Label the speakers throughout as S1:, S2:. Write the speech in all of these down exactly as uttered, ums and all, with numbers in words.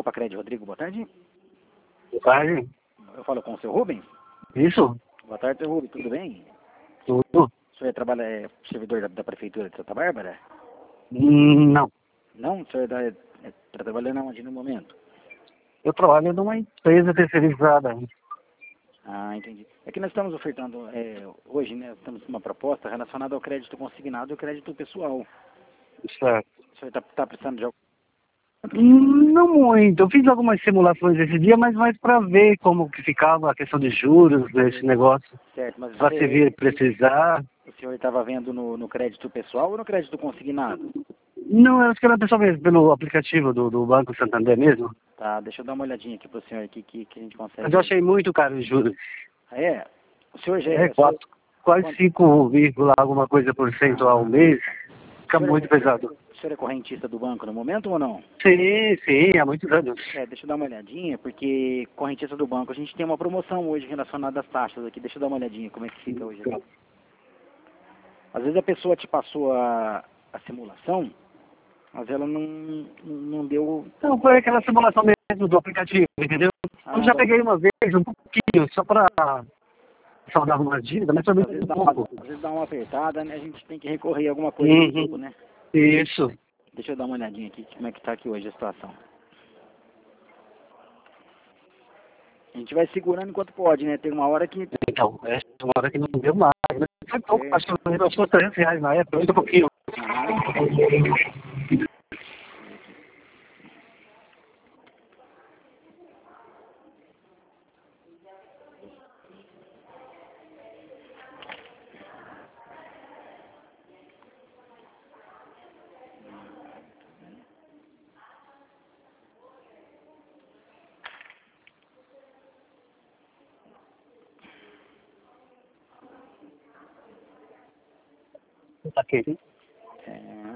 S1: Copa Crédito, Rodrigo, boa tarde.
S2: Boa tarde.
S1: Eu falo com o seu Rubens?
S2: Isso?
S1: Boa tarde, seu Rubens, tudo bem?
S2: Tudo?
S1: O senhor trabalha, é servidor da, da Prefeitura de Santa Bárbara?
S2: Hum, não.
S1: Não? O senhor está é, tá trabalhando onde no momento?
S2: Eu trabalho numa empresa terceirizada.
S1: Ah, entendi. É que nós estamos ofertando, é, hoje, né, estamos com uma proposta relacionada ao crédito consignado e ao crédito pessoal.
S2: Certo.
S1: O senhor está tá precisando de algum?
S2: Hum, Não muito. Eu fiz algumas simulações esse dia, mas mais para ver como que ficava a questão de juros desse negócio.
S1: Certo, mas
S2: Para
S1: você,
S2: se vir precisar.
S1: o senhor estava vendo no, no crédito pessoal ou no crédito consignado?
S2: Não, eu acho que era pessoal mesmo, pelo aplicativo do, do Banco Santander mesmo.
S1: Tá, deixa eu dar uma olhadinha aqui para o senhor aqui que, que a gente consegue.
S2: Mas eu achei muito caro os juros.
S1: Ah, é? O senhor já
S2: É
S1: o senhor-
S2: quatro, quase
S1: quanto-
S2: cinco vírgula alguma coisa por cento ao mês. Fica
S1: o senhor
S2: muito
S1: é-
S2: pesado.
S1: O senhor é correntista do banco no momento ou não?
S2: Sim, sim, há muitos anos.
S1: É, deixa eu dar uma olhadinha, porque correntista do banco, a gente tem uma promoção hoje relacionada às taxas aqui. Deixa eu dar uma olhadinha como é que fica hoje aqui. Às vezes a pessoa te passou a, a simulação, mas ela não, não deu...
S2: Não, foi aquela simulação mesmo do aplicativo, entendeu?
S1: Ah,
S2: Eu já
S1: dá-
S2: peguei uma vez, um pouquinho, só para saudar uma dívida, mas foi
S1: às,
S2: muito
S1: vezes dá uma,
S2: pouco.
S1: às vezes dá uma apertada, né? A gente tem que recorrer a alguma coisa do
S2: Uhum.
S1: tipo, né?
S2: Isso.
S1: Deixa eu dar uma olhadinha aqui, como é que tá aqui hoje a situação. A gente vai segurando enquanto pode, né? Tem uma hora que...
S2: Então, essa é uma hora que não deu mais, né? Foi pouco,
S1: É.
S2: acho que eu achou trezentos reais na época, muito pouquinho. Tá quente.
S1: É...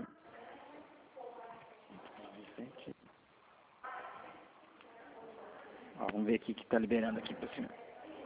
S1: Ó, vamos ver aqui que tá liberando aqui pra cima.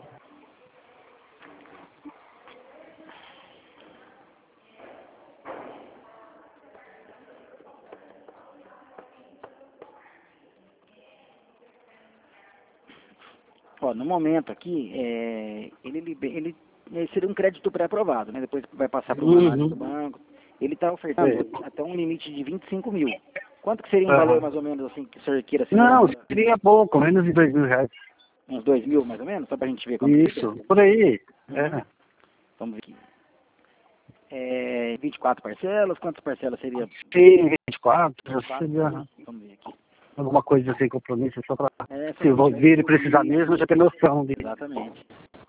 S1: Ó, no momento aqui, é, ele, libe- ele, ele seria um crédito pré-aprovado, né? Depois vai passar para uma análise do
S2: Uhum.
S1: banco. Ele está ofertando
S2: É.
S1: até um limite de vinte e cinco mil. Quanto que seria um
S2: Aham.
S1: valor mais ou menos assim que o senhor queira segurar?
S2: Não, seria pouco, menos de dois mil reais.
S1: Uns dois mil mais ou menos? Só para a gente ver quanto
S2: Isso,
S1: fica?
S2: por aí.
S1: Uhum.
S2: É.
S1: Vamos ver aqui. É, vinte e quatro parcelas, quantas parcelas seria?
S2: Sim, vinte e quatro,
S1: vinte e quatro?
S2: seria
S1: Vamos ver aqui.
S2: alguma coisa sem compromisso, só para
S1: É, só
S2: se eu
S1: pra
S2: vou
S1: gente
S2: vir e precisar mesmo, já ter noção de...
S1: Exatamente.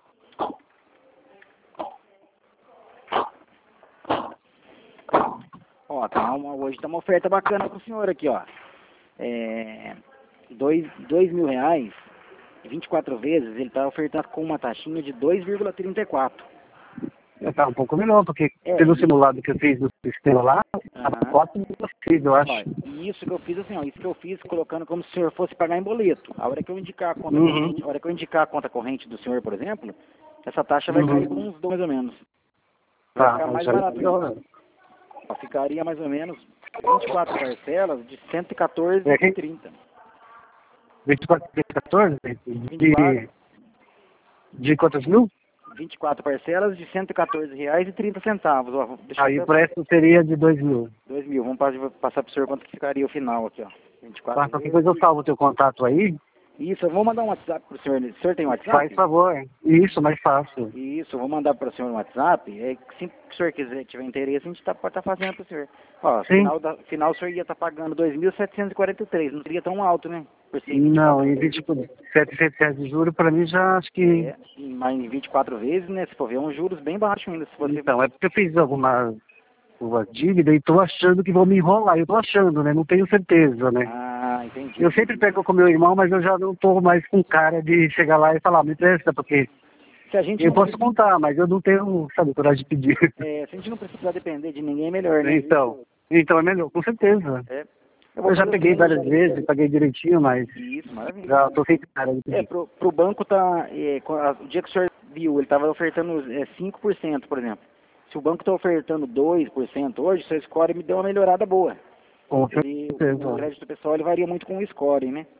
S1: Ó, tá uma, hoje tá uma oferta bacana pro senhor aqui, ó. É, dois, dois mil reais, vinte e quatro vezes, ele tá ofertando com uma taxinha de dois vírgula trinta e quatro.
S2: Tá um pouco melhor, porque
S1: É,
S2: pelo
S1: e-
S2: simulado que eu fiz do sistema lá,
S1: Aham.
S2: tá quatro vírgula seis, eu acho.
S1: Ó, e isso que eu fiz assim, ó, isso que eu fiz colocando como se o senhor fosse pagar em boleto. A hora que eu indicar a conta
S2: Uhum.
S1: corrente, a hora que eu indicar a conta corrente do senhor, por exemplo, essa taxa vai
S2: Uhum.
S1: cair por uns dois mais ou menos. Vai
S2: Tá,
S1: ficar mais
S2: já
S1: barato.
S2: melhor.
S1: Ó, ficaria mais ou menos vinte e quatro parcelas de cento e quatorze
S2: É,
S1: e
S2: quem-
S1: trinta.
S2: vinte e quatro, quatorze?
S1: vinte e quatro.
S2: De, de quantos mil?
S1: vinte e quatro parcelas de cento e quatorze reais e trinta centavos. Ó, deixa
S2: Aí
S1: eu
S2: o preço seria de dois mil.
S1: dois mil. Vamos passar, passar para o senhor quanto que ficaria o final aqui, ó. vinte e quatro
S2: Tá, qualquer
S1: vezes.
S2: coisa eu salvo o teu contato aí,
S1: Isso, eu vou mandar um WhatsApp para o senhor. O senhor tem WhatsApp?
S2: faz favor. Isso, mais fácil.
S1: Isso, eu vou mandar para o senhor no WhatsApp. É, sempre que o senhor quiser, tiver interesse, a gente tá, pode estar fazendo para o senhor. Ó,
S2: Sim.
S1: final, da, final o senhor ia estar pagando dois mil setecentos e quarenta e três. Não seria tão alto, né? Por ser vinte e quatro
S2: Não, em
S1: vezes.
S2: vinte, setecentos reais de juros, pra mim já acho que...
S1: É, e- mas em vinte e quatro vezes, né? Se for ver, é um juros bem baixo ainda. Se você...
S2: Então, é porque eu fiz alguma uma dívida e tô achando que vou me enrolar. Eu tô achando, né? Não tenho certeza, né?
S1: Ah, entendi.
S2: Eu sempre pego com meu irmão, mas eu já não tô mais com cara de chegar lá e falar, me empresta, porque
S1: Se a gente
S2: eu
S1: não
S2: posso
S1: precisa-
S2: contar, mas eu não tenho, sabe, coragem de pedir.
S1: É, se a gente não precisar depender de ninguém, é melhor, né?
S2: Então, então é melhor, com certeza.
S1: É. Eu, vou
S2: Eu já
S1: fazer
S2: peguei
S1: assim,
S2: várias vezes, paguei direitinho, mas
S1: Isso, maravilha.
S2: já tô sem cara de
S1: É,
S2: pedir.
S1: pro, pro banco tá. É, com a- o dia que o senhor viu, ele estava ofertando é, cinco por cento, por exemplo. Se o banco está ofertando dois por cento hoje, seu score me deu uma melhorada boa.
S2: Com
S1: Ele, o
S2: certeza.
S1: crédito pessoal ele varia muito com o score, né?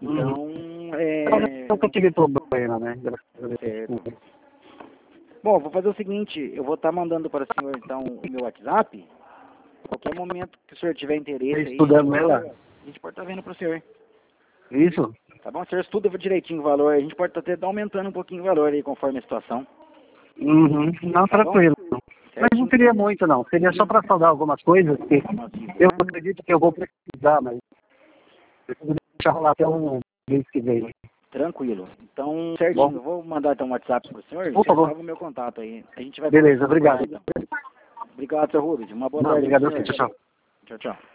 S1: Então,
S2: uhum.
S1: é...
S2: Eu nunca tive problema, né?
S1: Certo. Bom, vou fazer o seguinte, eu vou estar mandando para o senhor, então, o meu WhatsApp. Qualquer momento que o senhor tiver interesse aí,
S2: Estudando ela?
S1: a gente pode estar vendo para o senhor.
S2: Isso?
S1: Tá bom? O senhor estuda direitinho o valor, a gente pode estar até aumentando um pouquinho o valor aí, conforme a situação.
S2: Uhum. Não,
S1: Tá
S2: tranquilo.
S1: bom?
S2: Mas não seria muito, não. Seria só para saudar algumas coisas que eu acredito que eu vou precisar, mas eu vou deixar rolar até um mês que vem.
S1: Tranquilo. Então, certinho,
S2: Bom.
S1: eu vou mandar então um WhatsApp para o senhor,
S2: Por
S1: você
S2: favor.
S1: salva o meu contato aí. A gente vai...
S2: Beleza, obrigado.
S1: Então. Obrigado, senhor Rubens. Uma boa
S2: Não,
S1: tarde.
S2: obrigado,
S1: senhor.
S2: tchau, tchau.
S1: Tchau, tchau.